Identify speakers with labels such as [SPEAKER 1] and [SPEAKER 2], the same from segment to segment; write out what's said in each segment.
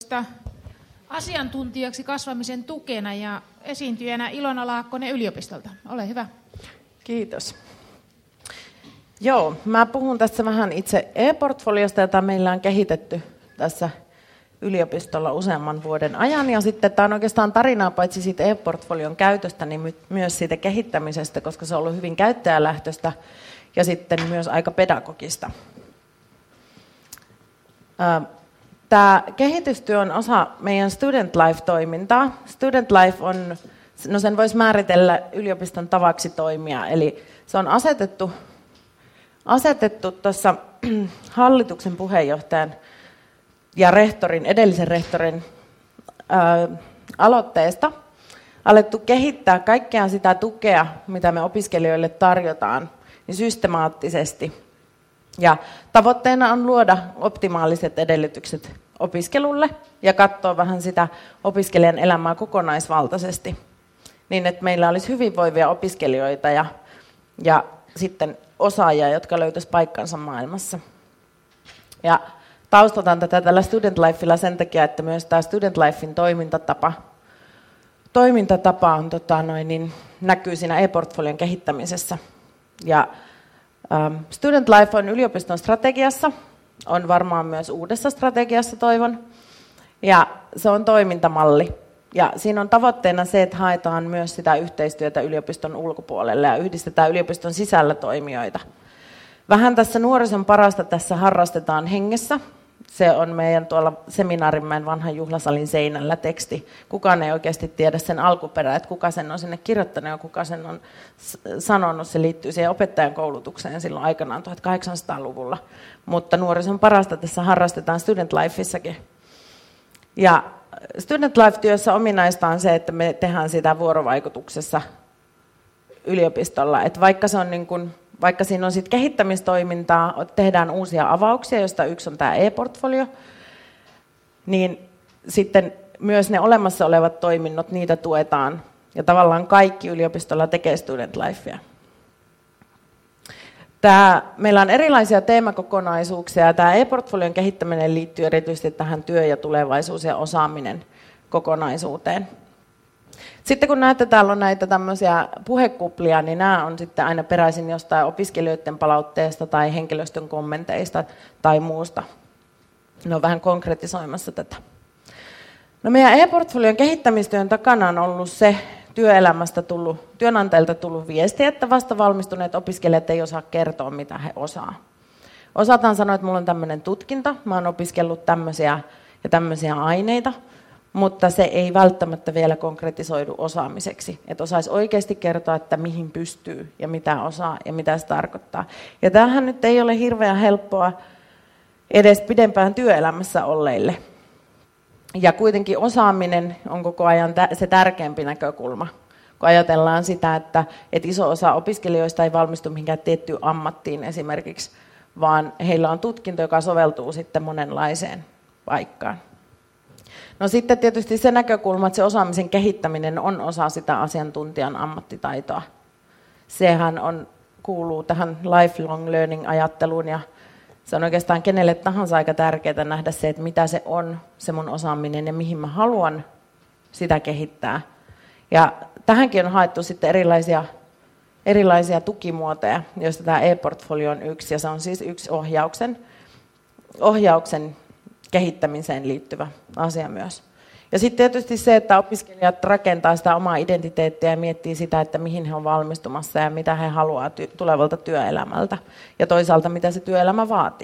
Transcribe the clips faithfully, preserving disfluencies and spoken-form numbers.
[SPEAKER 1] esittelystä asiantuntijaksi kasvamisen tukena ja esiintyjänä Ilona Laakkonen yliopistolta. Ole hyvä.
[SPEAKER 2] Kiitos. Joo, mä puhun tässä vähän itse e-portfoliosta, jota meillä on kehitetty tässä yliopistolla useamman vuoden ajan. Ja sitten tämä on oikeastaan tarinaa paitsi siitä e-portfolion käytöstä, niin myös siitä kehittämisestä, koska se on ollut hyvin käyttäjälähtöistä ja sitten myös aika pedagogista. Tämä kehitystyö on osa meidän Student Life-toimintaa. Student Life on, no sen voisi määritellä yliopiston tavaksi toimia, eli se on asetettu, asetettu tuossa hallituksen puheenjohtajan ja rehtorin, edellisen rehtorin ää, aloitteesta alettu kehittää kaikkea sitä tukea, mitä me opiskelijoille tarjotaan, niin systemaattisesti. Ja tavoitteena on luoda optimaaliset edellytykset opiskelulle ja katsoa vähän sitä opiskelijan elämää kokonaisvaltaisesti, niin että meillä olisi hyvinvoivia opiskelijoita ja, ja sitten osaajia, jotka löytäisivät paikkansa maailmassa. Ja taustataan tätä tällä Student Lifella sen takia, että myös tämä Student Lifein toimintatapa, toimintatapa on, tota, noin, niin, näkyy siinä e-portfolion kehittämisessä. Ja, ähm, Student Life on yliopiston strategiassa, on varmaan myös uudessa strategiassa toivon, ja se on toimintamalli. Ja siinä on tavoitteena se, että haetaan myös sitä yhteistyötä yliopiston ulkopuolelle ja yhdistetään yliopiston sisällä toimijoita. Vähän tässä nuorison parasta tässä harrastetaan hengessä. Se on meidän tuolla Seminaarimäen vanhan juhlasalin seinällä teksti. Kukaan ei oikeasti tiedä sen alkuperää, että kuka sen on sinne kirjoittanut ja kuka sen on sanonut. Se liittyy siihen opettajan koulutukseen silloin aikanaan tuhatkahdeksansataaluvulla. Mutta nuorison parasta tässä harrastetaan Student Lifeissakin. Ja Student Life-työssä ominaista on se, että me tehdään sitä vuorovaikutuksessa yliopistolla. Että vaikka, se on niin kuin, vaikka siinä on sit kehittämistoimintaa, tehdään uusia avauksia, joista yksi on tämä e-portfolio, niin sitten myös ne olemassa olevat toiminnot, niitä tuetaan. Ja tavallaan kaikki yliopistolla tekee Student Lifea. Tämä, meillä on erilaisia teemakokonaisuuksia ja tämä e-portfolion kehittäminen liittyy erityisesti tähän työ- ja tulevaisuus- ja osaaminen kokonaisuuteen. Sitten kun näette, täällä on näitä tämmöisiä puhekuplia, niin nämä on sitten aina peräisin jostain opiskelijoiden palautteesta tai henkilöstön kommenteista tai muusta. Ne on vähän konkretisoimassa tätä. No meidän e-portfolion kehittämistyön takana on ollut se, työelämästä tullut, työnantajilta tullut viesti, että vasta valmistuneet opiskelijat ei osaa kertoa, mitä he osaa. Osataan sanoa, että minulla on tämmöinen tutkinto, mä oon opiskellut tämmöisiä ja tämmöisiä aineita, mutta se ei välttämättä vielä konkretisoidu osaamiseksi. Että osaisi oikeasti kertoa, että mihin pystyy ja mitä osaa ja mitä se tarkoittaa. Ja tämähän nyt ei ole hirveän helppoa edes pidempään työelämässä olleille. Ja kuitenkin osaaminen on koko ajan se tärkeämpi näkökulma, kun ajatellaan sitä, että, että iso osa opiskelijoista ei valmistu mihinkään tiettyyn ammattiin esimerkiksi, vaan heillä on tutkinto, joka soveltuu sitten monenlaiseen paikkaan. No sitten tietysti se näkökulma, että se osaamisen kehittäminen on osa sitä asiantuntijan ammattitaitoa. Sehän on, kuuluu tähän lifelong learning-ajatteluun ja se on oikeastaan kenelle tahansa aika tärkeää nähdä se, että mitä se on, se mun osaaminen ja mihin mä haluan sitä kehittää. Ja tähänkin on haettu sitten erilaisia, erilaisia tukimuotoja, joista tämä e-portfolio on yksi, ja se on siis yksi ohjauksen, ohjauksen kehittämiseen liittyvä asia myös. Ja sitten tietysti se, että opiskelijat rakentaa sitä omaa identiteettiä ja miettii sitä, että mihin he on valmistumassa ja mitä he haluaa ty- tulevalta työelämältä. Ja toisaalta, mitä se työelämä vaatii.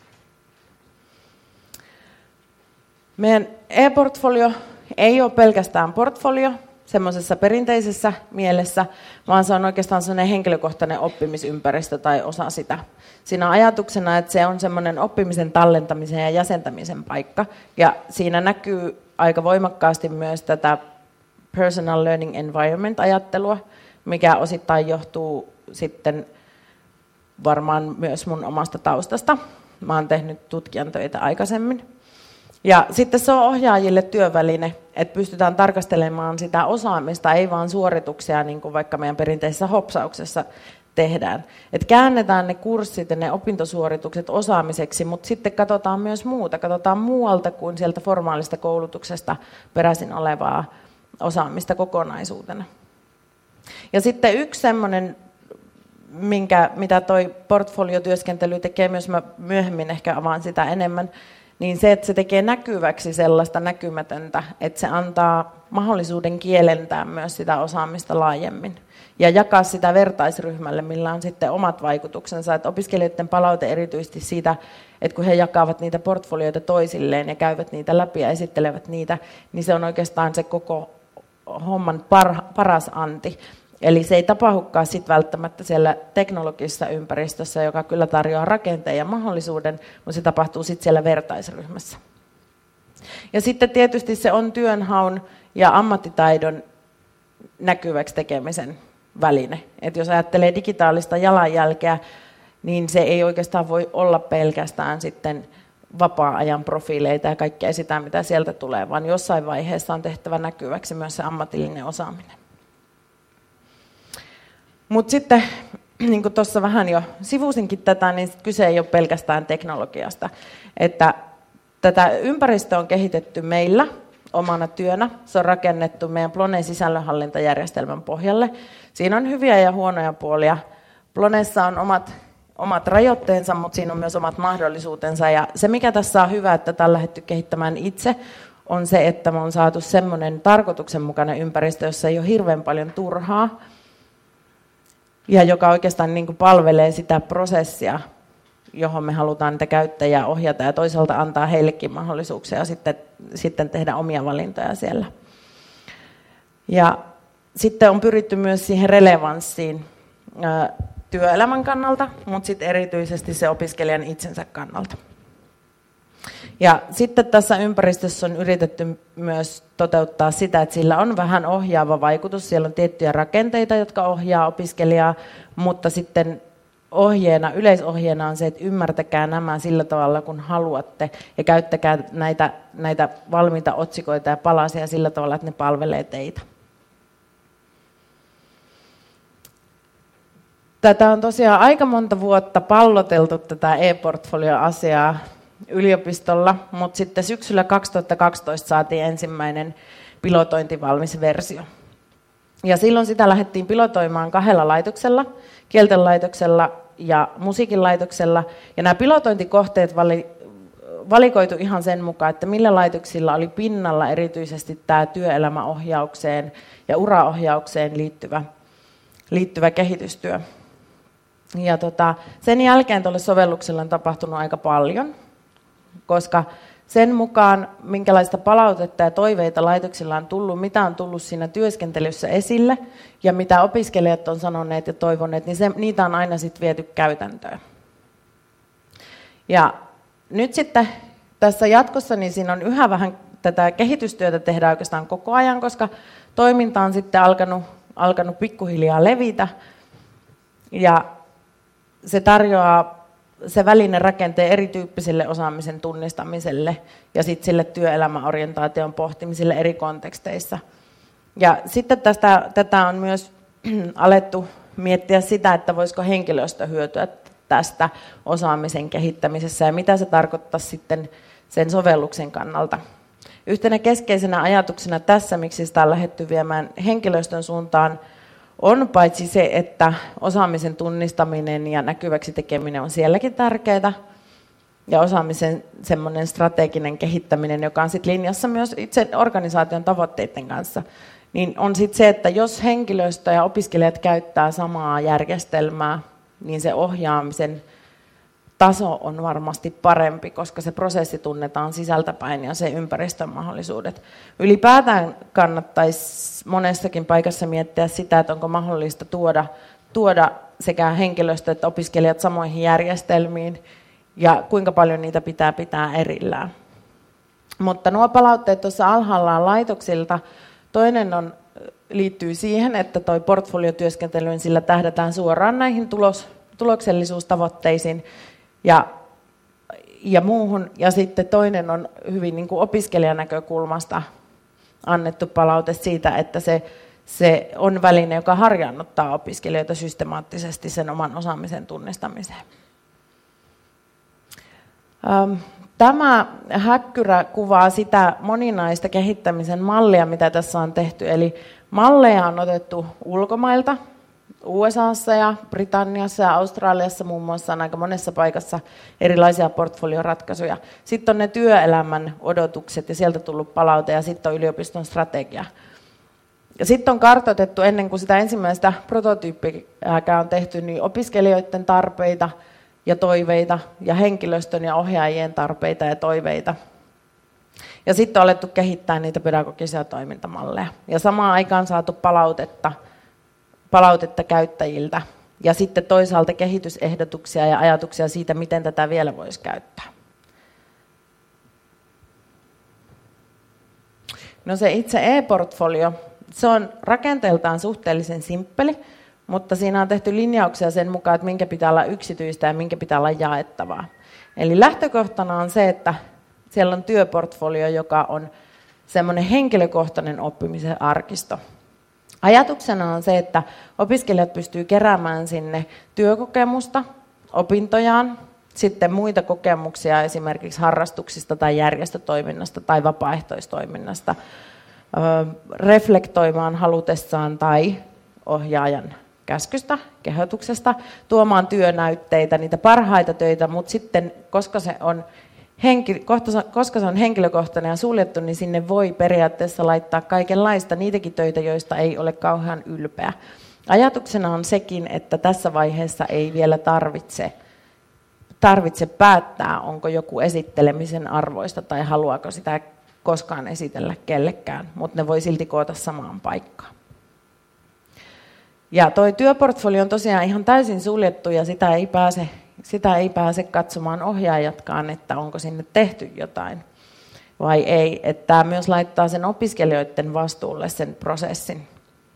[SPEAKER 2] Meidän e-portfolio ei ole pelkästään portfolio semmoisessa perinteisessä mielessä, vaan se on oikeastaan sellainen henkilökohtainen oppimisympäristö tai osa sitä. Siinä on ajatuksena, että se on semmoinen oppimisen tallentamisen ja jäsentämisen paikka. Ja siinä näkyy aika voimakkaasti myös tätä personal learning environment-ajattelua, mikä osittain johtuu sitten varmaan myös mun omasta taustasta. Mä oon tehnyt tutkijan töitä aikaisemmin. Ja sitten se on ohjaajille työväline, että pystytään tarkastelemaan sitä osaamista, ei vaan suorituksia, niin kuin vaikka meidän perinteisessä hopsauksessa tehdään. Et käännetään ne kurssit ja ne opintosuoritukset osaamiseksi, mutta sitten katsotaan myös muuta. Katsotaan muualta kuin sieltä formaalista koulutuksesta peräisin olevaa osaamista kokonaisuutena. Ja sitten yksi semmoinen, minkä, mitä toi portfoliotyöskentely tekee, myös mä myöhemmin ehkä avaan sitä enemmän, niin se, että se tekee näkyväksi sellaista näkymätöntä, että se antaa mahdollisuuden kielentää myös sitä osaamista laajemmin ja jakaa sitä vertaisryhmälle, millä on sitten omat vaikutuksensa. Että opiskelijoiden palaute erityisesti siitä, että kun he jakavat niitä portfolioita toisilleen ja käyvät niitä läpi ja esittelevät niitä, niin se on oikeastaan se koko homman par, paras anti. Eli se ei tapahdukaan sit välttämättä siellä teknologisessa ympäristössä, joka kyllä tarjoaa rakenteen ja mahdollisuuden, mutta se tapahtuu sitten siellä vertaisryhmässä. Ja sitten tietysti se on työnhaun ja ammattitaidon näkyväksi tekemisen väline. Et jos ajattelee digitaalista jalanjälkeä, niin se ei oikeastaan voi olla pelkästään sitten vapaa-ajan profiileita ja kaikkea sitä, mitä sieltä tulee, vaan jossain vaiheessa on tehtävä näkyväksi myös se ammatillinen osaaminen. Mutta sitten, niin kuin tuossa vähän jo sivusinkin tätä, niin kyse ei ole pelkästään teknologiasta. Että tätä ympäristöä on kehitetty meillä omana työnä. Se on rakennettu meidän Ploneen sisällönhallintajärjestelmän pohjalle. Siinä on hyviä ja huonoja puolia. Ploneessa on omat, omat rajoitteensa, mutta siinä on myös omat mahdollisuutensa. Ja se, mikä tässä on hyvä, että tätä on lähdetty kehittämään itse, on se, että me on saatu semmoinen tarkoituksenmukainen ympäristö, jossa ei ole hirveän paljon turhaa, ja joka oikeastaan niin kuin palvelee sitä prosessia, johon me halutaan niitä käyttäjiä ohjata, ja toisaalta antaa heillekin mahdollisuuksia sitten, sitten tehdä omia valintoja siellä. Ja sitten on pyritty myös siihen relevanssiin ää, työelämän kannalta, mutta sitten erityisesti se opiskelijan itsensä kannalta. Ja sitten tässä ympäristössä on yritetty myös toteuttaa sitä, että sillä on vähän ohjaava vaikutus. Siellä on tiettyjä rakenteita, jotka ohjaa opiskelijaa, mutta sitten ohjeena, yleisohjeena on se, että ymmärtäkää nämä sillä tavalla, kun haluatte, ja käyttäkää näitä, näitä valmiita otsikoita ja palasia sillä tavalla, että ne palvelee teitä. Tätä on tosiaan aika monta vuotta palloteltu tätä e-portfolio-asiaa yliopistolla, mutta sitten syksyllä kaksituhattakaksitoista saatiin ensimmäinen pilotointivalmis versio. Ja silloin sitä lähdettiin pilotoimaan kahdella laitoksella, kielten laitoksella ja musiikin laitoksella. Ja nämä pilotointikohteet vali, valikoitu ihan sen mukaan, että millä laitoksilla oli pinnalla erityisesti tämä työelämäohjaukseen ja uraohjaukseen liittyvä, liittyvä kehitystyö. Ja tota, sen jälkeen tuolle sovellukselle on tapahtunut aika paljon, koska sen mukaan, minkälaista palautetta ja toiveita laitoksilla on tullut, mitä on tullut siinä työskentelyssä esille ja mitä opiskelijat on sanoneet ja toivoneet, niin se, niitä on aina sitten viety käytäntöön. Ja nyt sitten tässä jatkossa niin siinä on yhä vähän tätä kehitystyötä tehdään oikeastaan koko ajan, koska toiminta on sitten alkanut, alkanut pikkuhiljaa levitä ja se tarjoaa se väline rakenteen erityyppiselle osaamisen tunnistamiselle ja sitten sille työelämäorientaation pohtimiselle eri konteksteissa. Ja sitten tästä, tätä on myös alettu miettiä sitä, että voisiko henkilöstö hyötyä tästä osaamisen kehittämisessä ja mitä se tarkoittaa sitten sen sovelluksen kannalta. Yhtenä keskeisenä ajatuksena tässä, miksi sitä on lähdetty viemään henkilöstön suuntaan, on paitsi se, että osaamisen tunnistaminen ja näkyväksi tekeminen on sielläkin tärkeää, ja osaamisen semmoinen strateginen kehittäminen, joka on sit linjassa myös itse organisaation tavoitteiden kanssa, niin on sitten se, että jos henkilöstö ja opiskelijat käyttää samaa järjestelmää, niin se ohjaamisen taso on varmasti parempi, koska se prosessi tunnetaan sisältäpäin ja se ympäristön mahdollisuudet. Ylipäätään kannattaisi monessakin paikassa miettiä sitä, että onko mahdollista tuoda, tuoda sekä henkilöstö että opiskelijat samoihin järjestelmiin ja kuinka paljon niitä pitää pitää erillään. Mutta nuo palautteet tuossa alhaalla on laitoksilta. Toinen on, liittyy siihen, että tuo portfoliotyöskentelyyn sillä tähdätään suoraan näihin tulos, tuloksellisuustavoitteisiin ja, ja muuhun. Ja sitten toinen on hyvin niin kuin opiskelijan näkökulmasta annettu palaute siitä, että se, se on väline, joka harjaannuttaa opiskelijoita systemaattisesti sen oman osaamisen tunnistamiseen. Tämä häkkyrä kuvaa sitä moninaista kehittämisen mallia, mitä tässä on tehty. Eli malleja on otettu ulkomailta, U S A:ssa ja Britanniassa ja Australiassa muun muassa on aika monessa paikassa erilaisia portfolioratkaisuja. Sitten on ne työelämän odotukset ja sieltä tullut palaute ja sitten on yliopiston strategia. Ja sitten on kartoitettu ennen kuin sitä ensimmäistä prototyyppiäkään on tehty, niin opiskelijoiden tarpeita ja toiveita ja henkilöstön ja ohjaajien tarpeita ja toiveita. Ja sitten on alettu kehittää niitä pedagogisia toimintamalleja. Ja samaan aikaan saatu palautetta, palautetta käyttäjiltä ja sitten toisaalta kehitysehdotuksia ja ajatuksia siitä, miten tätä vielä voisi käyttää. No se itse e-portfolio, se on rakenteeltaan suhteellisen simppeli, mutta siinä on tehty linjauksia sen mukaan, että minkä pitää olla yksityistä ja minkä pitää olla jaettavaa. Eli lähtökohtana on se, että siellä on työportfolio, joka on semmoinen henkilökohtainen oppimisen arkisto. Ajatuksena on se, että opiskelijat pystyy keräämään sinne työkokemusta, opintojaan, sitten muita kokemuksia esimerkiksi harrastuksista tai järjestötoiminnasta tai vapaaehtoistoiminnasta, reflektoimaan halutessaan tai ohjaajan käskystä, kehotuksesta, tuomaan työnäytteitä, niitä parhaita töitä, mutta sitten, koska se on, henki, koska se on henkilökohtainen ja suljettu, niin sinne voi periaatteessa laittaa kaikenlaista, niitäkin töitä, joista ei ole kauhean ylpeä. Ajatuksena on sekin, että tässä vaiheessa ei vielä tarvitse, tarvitse päättää, onko joku esittelemisen arvoista tai haluaako sitä koskaan esitellä kellekään, mutta ne voi silti koota samaan paikkaan. Ja toi työportfolio on tosiaan ihan täysin suljettu ja sitä ei pääse, sitä ei pääse katsomaan ohjaajatkaan, että onko sinne tehty jotain vai ei. Että tämä myös laittaa sen opiskelijoiden vastuulle sen prosessin.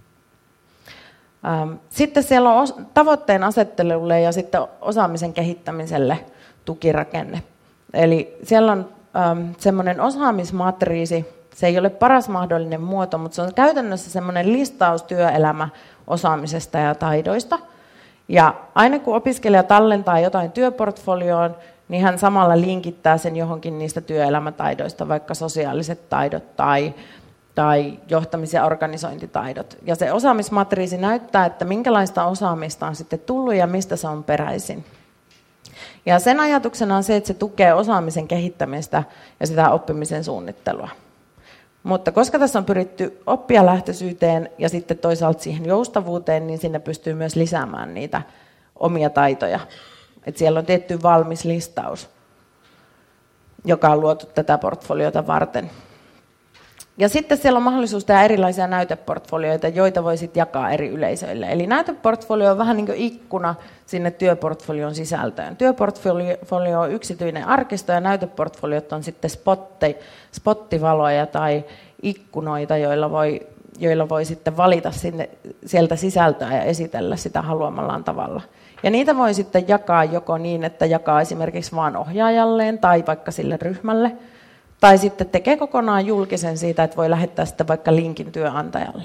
[SPEAKER 2] Sitten siellä on tavoitteen asettelulle ja sitten osaamisen kehittämiselle tukirakenne. Eli siellä on semmoinen osaamismatriisi, se ei ole paras mahdollinen muoto, mutta se on käytännössä semmoinen listaus työelämä osaamisesta ja taidoista. Ja aina kun opiskelija tallentaa jotain työportfolioon, niin hän samalla linkittää sen johonkin niistä työelämätaidoista, vaikka sosiaaliset taidot tai, tai johtamis- ja organisointitaidot. Ja se osaamismatriisi näyttää, että minkälaista osaamista on sitten tullut ja mistä se on peräisin. Ja sen ajatuksena on se, että se tukee osaamisen kehittämistä ja sitä oppimisen suunnittelua. Mutta koska tässä on pyritty oppijalähtöisyyteen ja sitten toisaalta siihen joustavuuteen, niin sinne pystyy myös lisäämään niitä omia taitoja. Et siellä on tietty valmis listaus, joka on luotu tätä portfoliota varten. Ja sitten siellä on mahdollisuus tehdä erilaisia näyteportfolioita, joita voi sitten jakaa eri yleisöille. Eli näyteportfolio on vähän niin kuin ikkuna sinne työportfolion sisältöön. Työportfolio on yksityinen arkisto ja näyteportfoliot on sitten spotti, spottivaloja tai ikkunoita, joilla voi, joilla voi sitten valita sinne, sieltä sisältöä ja esitellä sitä haluamallaan tavalla. Ja niitä voi sitten jakaa joko niin, että jakaa esimerkiksi vain ohjaajalleen tai vaikka sille ryhmälle, tai sitten tekee kokonaan julkisen siitä, että voi lähettää sitten vaikka linkin työnantajalle.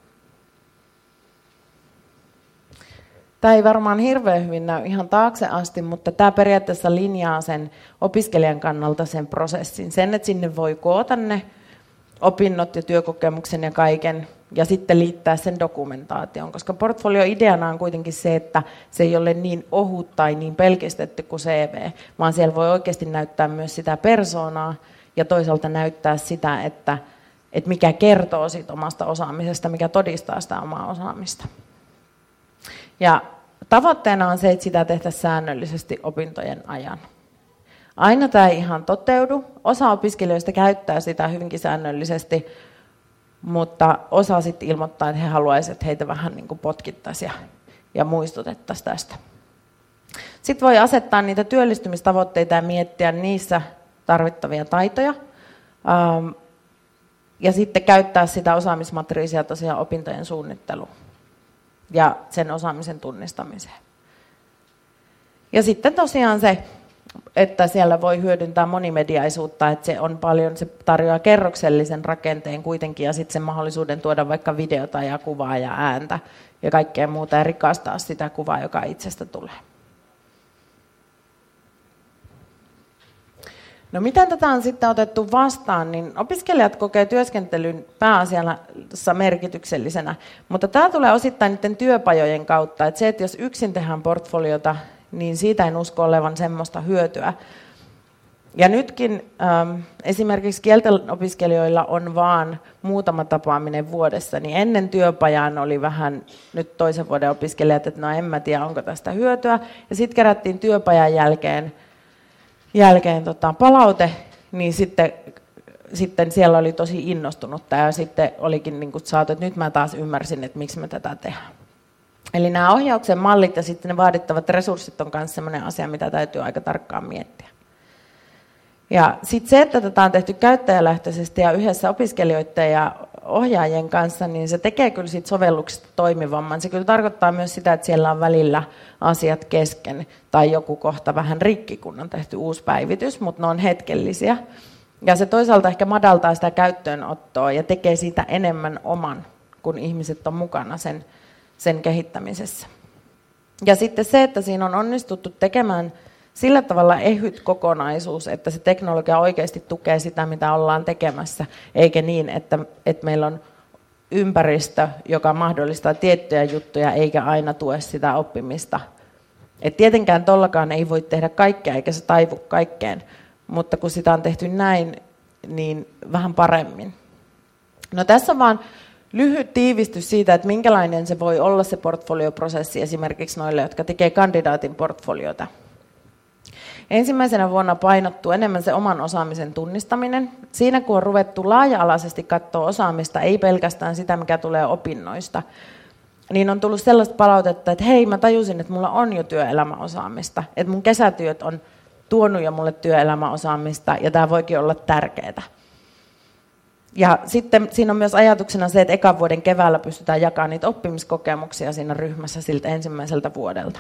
[SPEAKER 2] Tämä ei varmaan hirveän hyvin näy ihan taakse asti, mutta tämä periaatteessa linjaa sen opiskelijan kannalta sen prosessin. Sen, että sinne voi koota ne opinnot ja työkokemuksen ja kaiken, ja sitten liittää sen dokumentaation, koska portfolio-ideana on kuitenkin se, että se ei ole niin ohut tai niin pelkistetty kuin C V, vaan siellä voi oikeasti näyttää myös sitä persoonaa, ja toisaalta näyttää sitä, että, että mikä kertoo siitä omasta osaamisesta, mikä todistaa sitä omaa osaamista. Ja tavoitteena on se, että sitä tehtäisiin säännöllisesti opintojen ajan. Aina tämä ei ihan toteudu. Osa opiskelijoista käyttää sitä hyvinkin säännöllisesti, mutta osa sitten ilmoittaa, että he haluaisivat, että heitä vähän niin kuin potkittaisiin ja, ja muistutettaisiin tästä. Sitten voi asettaa niitä työllistymistavoitteita ja miettiä niissä tarvittavia taitoja. Ja sitten käyttää sitä osaamismatriisia tosiaan opintojen suunnitteluun ja sen osaamisen tunnistamiseen. Ja sitten tosiaan se että siellä voi hyödyntää monimediaisuutta, että se on paljon, se tarjoaa kerroksellisen rakenteen kuitenkin ja sitten sen mahdollisuuden tuoda vaikka videota ja kuvaa ja ääntä ja kaikkea muuta ja rikastaa sitä kuvaa, joka itsestä tulee. No miten tätä on sitten otettu vastaan, niin opiskelijat kokee työskentelyn pääasiassa merkityksellisenä, mutta tämä tulee osittain niiden työpajojen kautta, että se, että jos yksin tehdään portfoliota, niin siitä en usko olevan semmoista hyötyä. Ja nytkin ähm, esimerkiksi kielten opiskelijoilla on vaan muutama tapaaminen vuodessa, niin ennen työpajaan oli vähän nyt toisen vuoden opiskelijat, että no en mä tiedä, onko tästä hyötyä. Ja sitten kerättiin työpajan jälkeen, jälkeen tota, palaute, niin sitten, sitten siellä oli tosi innostunutta ja sitten olikin niin kuin saatu, että nyt mä taas ymmärsin, että miksi me tätä tehdään. Eli nämä ohjauksen mallit ja sitten ne vaadittavat resurssit on myös sellainen asia, mitä täytyy aika tarkkaan miettiä. Ja sitten se, että tätä on tehty käyttäjälähtöisesti ja yhdessä opiskelijoiden ja ohjaajien kanssa, niin se tekee kyllä siitä sovelluksesta toimivamman. Se kyllä tarkoittaa myös sitä, että siellä on välillä asiat kesken tai joku kohta vähän rikki, kun on tehty uusi päivitys, mutta ne on hetkellisiä. Ja se toisaalta ehkä madaltaa sitä käyttöönottoa ja tekee siitä enemmän oman, kun ihmiset on mukana sen, sen kehittämisessä. Ja sitten se, että siinä on onnistuttu tekemään sillä tavalla ehyt kokonaisuus, että se teknologia oikeasti tukee sitä, mitä ollaan tekemässä, eikä niin, että, että meillä on ympäristö, joka mahdollistaa tiettyjä juttuja, eikä aina tue sitä oppimista. Et tietenkään tollakaan ei voi tehdä kaikkea, eikä se taivu kaikkeen, mutta kun sitä on tehty näin, niin vähän paremmin. No tässä on vaan lyhyt tiivistys siitä, että minkälainen se voi olla se portfolioprosessi esimerkiksi noille, jotka tekee kandidaatin portfoliota. Ensimmäisenä vuonna painottuu enemmän se oman osaamisen tunnistaminen. Siinä kun on ruvettu laaja-alaisesti katsoa osaamista, ei pelkästään sitä, mikä tulee opinnoista, niin on tullut sellaista palautetta, että hei, mä tajusin, että mulla on jo työelämäosaamista, että mun kesätyöt on tuonut jo mulle työelämäosaamista, ja tämä voikin olla tärkeää. Ja sitten siinä on myös ajatuksena se, että ekan vuoden keväällä pystytään jakamaan niitä oppimiskokemuksia siinä ryhmässä siltä ensimmäiseltä vuodelta.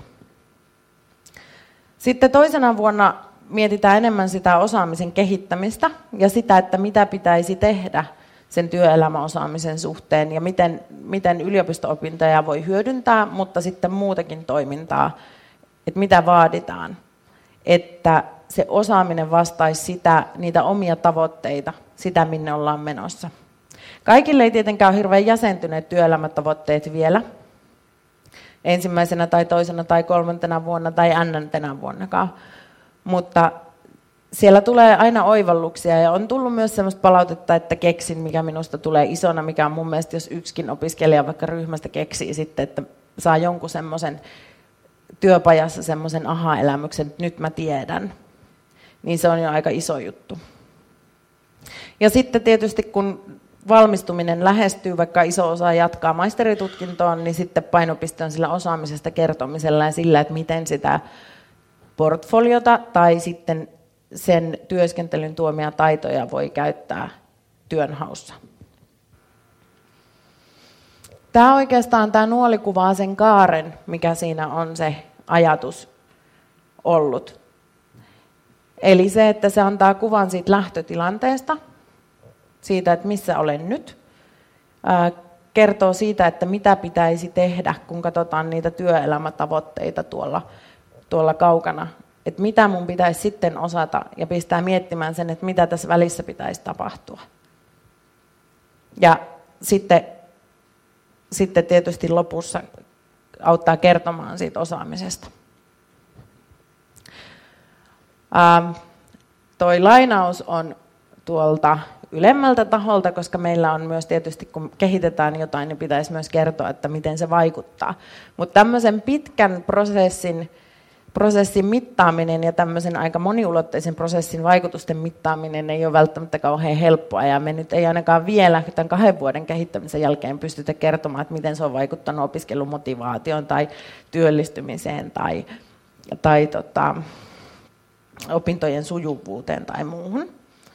[SPEAKER 2] Sitten toisena vuonna mietitään enemmän sitä osaamisen kehittämistä ja sitä, että mitä pitäisi tehdä sen työelämäosaamisen suhteen ja miten, miten yliopisto-opintoja voi hyödyntää, mutta sitten muutakin toimintaa, että mitä vaaditaan, että se osaaminen vastaisi sitä, niitä omia tavoitteita, sitä minne ollaan menossa. Kaikille ei tietenkään ole hirveän jäsentyneet työelämätavoitteet vielä, ensimmäisenä tai toisena tai kolmantena vuonna tai nnentenä vuonnakaan. Mutta siellä tulee aina oivalluksia ja on tullut myös sellaista palautetta, että keksin, mikä minusta tulee isona, mikä on mun mielestä, jos yksikin opiskelija vaikka ryhmästä keksii sitten, että saa jonkun semmoisen työpajassa semmoisen aha-elämyksen, että nyt mä tiedän, niin se on jo aika iso juttu. Ja sitten tietysti kun valmistuminen lähestyy, vaikka iso osa jatkaa maisteritutkintoon, niin sitten painopiste on sillä osaamisesta kertomisella ja sillä, että miten sitä portfoliota tai sitten sen työskentelyn tuomia taitoja voi käyttää työnhaussa. Tämä oikeastaan tämä nuoli kuvaa sen kaaren, mikä siinä on se ajatus ollut. Eli se, että se antaa kuvan siitä lähtötilanteesta, siitä, että missä olen nyt, kertoo siitä, että mitä pitäisi tehdä, kun katsotaan niitä työelämätavoitteita tuolla, tuolla kaukana, että mitä mun pitäisi sitten osata ja pistää miettimään sen, että mitä tässä välissä pitäisi tapahtua. Ja sitten, sitten tietysti lopussa auttaa kertomaan siitä osaamisesta. Ähm, toi lainaus on tuolta ylemmältä taholta, koska meillä on myös tietysti, kun kehitetään jotain, niin pitäisi myös kertoa, että miten se vaikuttaa. Mutta tämmöisen pitkän prosessin, prosessin mittaaminen ja tämmöisen aika moniulotteisen prosessin vaikutusten mittaaminen ei ole välttämättä kauhean helppoa. Ja me nyt ei ainakaan vielä tämän kahden vuoden kehittämisen jälkeen pystytä kertomaan, että miten se on vaikuttanut opiskelumotivaatioon tai työllistymiseen tai, tai tota, opintojen sujuvuuteen tai muuhun.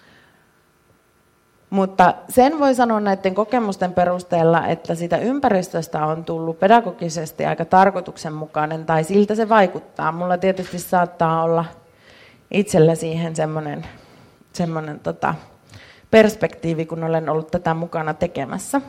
[SPEAKER 2] Mutta sen voi sanoa näiden kokemusten perusteella, että sitä ympäristöstä on tullut pedagogisesti aika tarkoituksenmukainen, tai siltä se vaikuttaa. Mulla tietysti saattaa olla itsellä siihen semmoinen, semmoinen tota, perspektiivi, kun olen ollut tätä mukana tekemässä.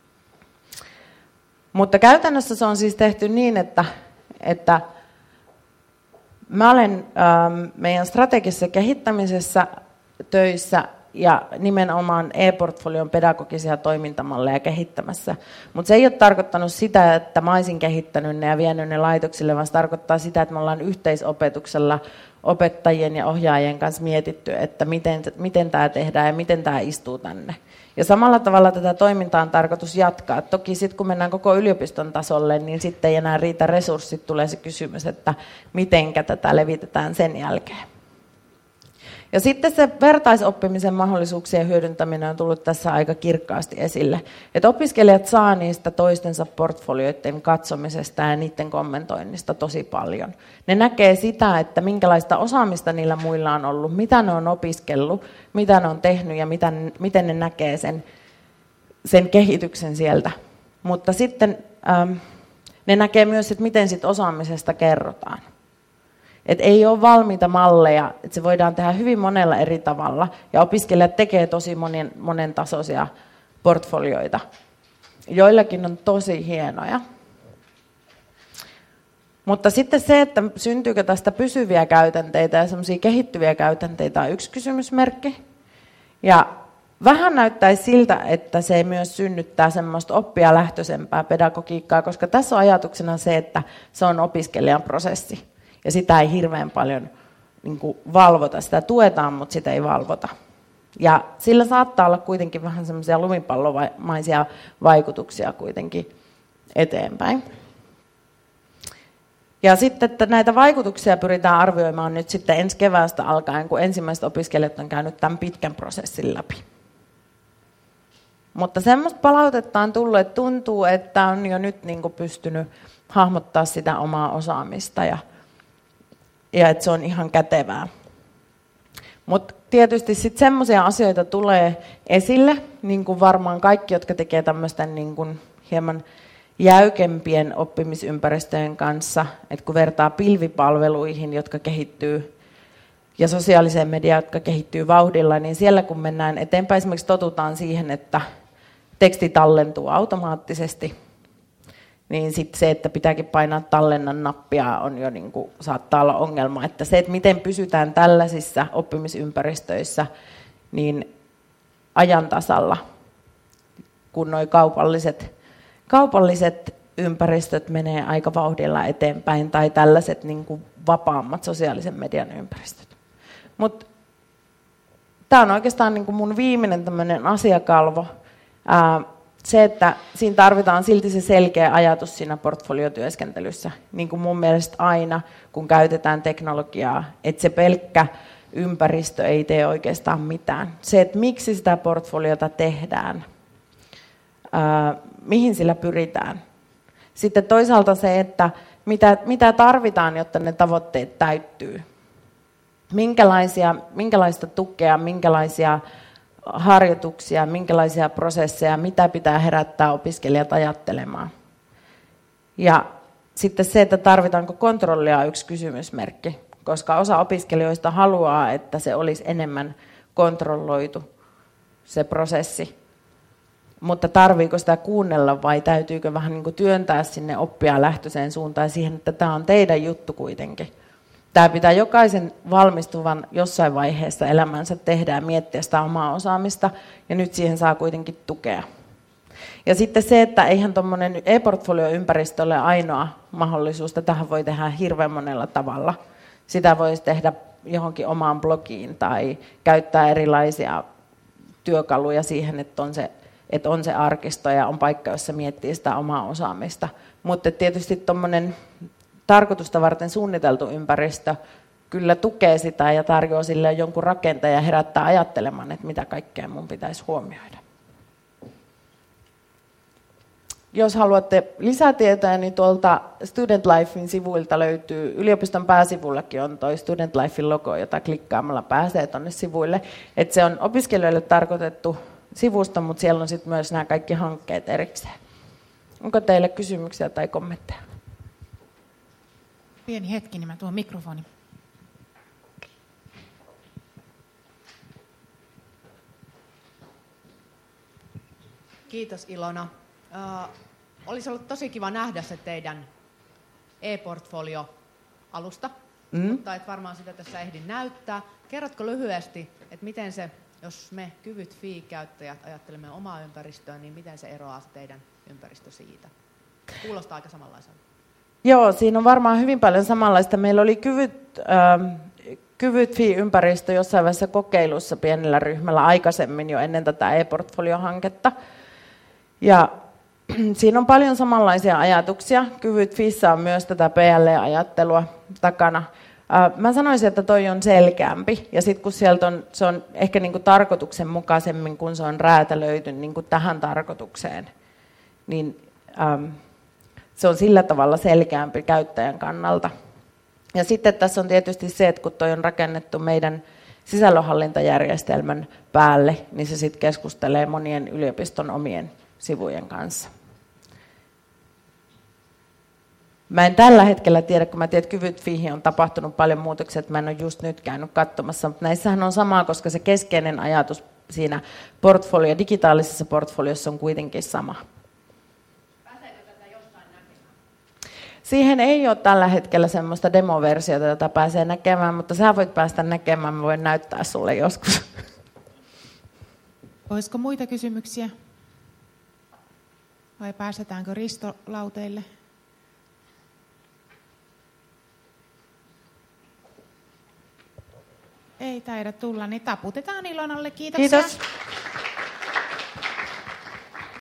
[SPEAKER 2] Mutta käytännössä se on siis tehty niin, että, että mä olen ähm, meidän strategisessa kehittämisessä töissä ja nimenomaan e-portfolion pedagogisia toimintamalleja kehittämässä. Mutta se ei ole tarkoittanut sitä, että mä olisin kehittänyt ne ja vienyt ne laitoksille, vaan se tarkoittaa sitä, että me ollaan yhteisopetuksella opettajien ja ohjaajien kanssa mietitty, että miten, miten tämä tehdään ja miten tämä istuu tänne. Ja samalla tavalla tätä toimintaa on tarkoitus jatkaa. Toki sitten kun mennään koko yliopiston tasolle, niin sitten ei enää riitä resurssit, tulee se kysymys, että mitenkä tätä levitetään sen jälkeen. Ja sitten se vertaisoppimisen mahdollisuuksien hyödyntäminen on tullut tässä aika kirkkaasti esille. Että opiskelijat saa niistä toistensa portfolioiden katsomisesta ja niiden kommentoinnista tosi paljon. Ne näkee sitä, että minkälaista osaamista niillä muilla on ollut, mitä ne on opiskellut, mitä ne on tehnyt ja mitä, miten ne näkee sen, sen kehityksen sieltä. Mutta sitten ähm, ne näkee myös, että miten sit osaamisesta kerrotaan. Et ei ole valmiita malleja, että se voidaan tehdä hyvin monella eri tavalla. Ja opiskelijat tekee tosi monen, monen tasoisia portfolioita. Joillakin on tosi hienoja. Mutta sitten se, että syntyykö tästä pysyviä käytänteitä ja semmoisia kehittyviä käytänteitä on yksi kysymysmerkki. Ja vähän näyttäisi siltä, että se myös synnyttää semmoista oppijalähtöisempää pedagogiikkaa, koska tässä on ajatuksena se, että se on opiskelijan prosessi. Ja sitä ei hirveän paljon niin kuin valvota. Sitä tuetaan, mutta sitä ei valvota. Ja sillä saattaa olla kuitenkin vähän semmoisia lumipallomaisia vaikutuksia kuitenkin eteenpäin. Ja sitten, että näitä vaikutuksia pyritään arvioimaan nyt sitten ensi keväästä alkaen, kun ensimmäiset opiskelijat on käynyt tämän pitkän prosessin läpi. Mutta semmoista palautetta on tullut, että tuntuu, että on jo nyt niin kuin pystynyt hahmottaa sitä omaa osaamista ja ja että se on ihan kätevää. Mutta tietysti sitten semmoisia asioita tulee esille, niin kuin varmaan kaikki, jotka tekee tämmöisten niin kuin hieman jäykempien oppimisympäristöjen kanssa, että kun vertaa pilvipalveluihin, jotka kehittyy, ja sosiaaliseen mediaan, jotka kehittyy vauhdilla, niin siellä kun mennään eteenpäin, esimerkiksi totutaan siihen, että teksti tallentuu automaattisesti, niin sitten se, että pitääkin painaa tallennan nappia, on jo niin kuin, saattaa olla ongelma. Että se, että miten pysytään tällaisissa oppimisympäristöissä niin ajan tasalla, kun nuo kaupalliset, kaupalliset ympäristöt menee aika vauhdilla eteenpäin, tai tällaiset niin kuin vapaammat sosiaalisen median ympäristöt. Mutta tämä on oikeastaan niin kuin mun viimeinen tämmöinen asiakalvo. Ää, Se, että siinä tarvitaan silti se selkeä ajatus siinä portfoliotyöskentelyssä, niin kuin mun mielestä aina, kun käytetään teknologiaa, että se pelkkä ympäristö ei tee oikeastaan mitään. Se, että miksi sitä portfoliota tehdään, ää, mihin sillä pyritään. Sitten toisaalta se, että mitä, mitä tarvitaan, jotta ne tavoitteet täyttyy. Minkälaisia, minkälaista tukea, minkälaisia harjoituksia, minkälaisia prosesseja, mitä pitää herättää opiskelijat ajattelemaan. Ja sitten se, että tarvitaanko kontrollia, on yksi kysymysmerkki, koska osa opiskelijoista haluaa, että se olisi enemmän kontrolloitu, se prosessi. Mutta tarviiko sitä kuunnella vai täytyykö vähän niin kuin työntää sinne oppijalähtöiseen suuntaan siihen, että tämä on teidän juttu kuitenkin. Tämä pitää jokaisen valmistuvan jossain vaiheessa elämänsä tehdä ja miettiä sitä omaa osaamista, ja nyt siihen saa kuitenkin tukea. Ja sitten se, että eihän tuommoinen e-portfolio-ympäristö ole ainoa mahdollisuus, että tähän voi tehdä hirveän monella tavalla. Sitä voisi tehdä johonkin omaan blogiin tai käyttää erilaisia työkaluja siihen, että on se, että on se arkisto ja on paikka, jossa miettii sitä omaa osaamista. Mutta tietysti tuommoinen tarkoitusta varten suunniteltu ympäristö kyllä tukee sitä ja tarjoaa sille jonkun rakenteen ja herättää ajattelemaan, että mitä kaikkea mun pitäisi huomioida. Jos haluatte lisätietoja, niin tuolta Student Lifein sivuilta löytyy, yliopiston pääsivullakin on toi Student Lifein logo, jota klikkaamalla pääsee tuonne sivuille. Et se on opiskelijoille tarkoitettu sivusto, mutta siellä on sitten myös nämä kaikki hankkeet erikseen. Onko teille kysymyksiä tai kommentteja?
[SPEAKER 1] Pieni hetki, niin mä tuon mikrofoni.
[SPEAKER 3] Kiitos Ilona. Uh, olisi ollut tosi kiva nähdä se teidän e-portfolio-alusta, mm. mutta et varmaan sitä tässä ehdi näyttää. Kerrotko lyhyesti, että miten se, jos me Kyvyt Fi-käyttäjät ajattelemme omaa ympäristöä, niin miten se eroaa se teidän ympäristö siitä? Kuulostaa aika samanlaiselta.
[SPEAKER 2] Joo, siinä on varmaan hyvin paljon samanlaista. Meillä oli Kyvyt, äh, Kyvyt Fi-ympäristö jossain vaiheessa kokeilussa pienellä ryhmällä aikaisemmin jo ennen tätä e-portfolio-hanketta. Ja siinä on paljon samanlaisia ajatuksia. Kyvyt Fissä on myös tätä P L E-ajattelua takana. Mä sanoisin, että toi on selkeämpi, ja sitten kun sieltä on, se on ehkä niinku tarkoituksenmukaisemmin, kun se on räätälöity niinku tähän tarkoitukseen, niin äm, se on sillä tavalla selkeämpi käyttäjän kannalta. Ja sitten tässä on tietysti se, että kun toi on rakennettu meidän sisällönhallintajärjestelmän päälle, niin se sitten keskustelee monien yliopiston omien sivujen kanssa. Mä en tällä hetkellä tiedä, kun mä tiedän, että Kyvyt Fiihin on tapahtunut paljon muutoksia, että mä en ole just nyt käynyt katsomassa, mutta näissähän on samaa, koska se keskeinen ajatus siinä portfolio, digitaalisessa portfoliossa on kuitenkin sama.
[SPEAKER 3] Pääseekö tätä jossain näkemään?
[SPEAKER 2] Siihen ei ole tällä hetkellä semmoista demoversiota, jota pääsee näkemään, mutta sä voit päästä näkemään, mä voin näyttää sulle joskus.
[SPEAKER 1] Olisiko muita kysymyksiä? Vai pääsetäänkö Risto-lauteille? Ei taida tulla, niin taputetaan Ilonalle. Kiitoksia.
[SPEAKER 2] Kiitos.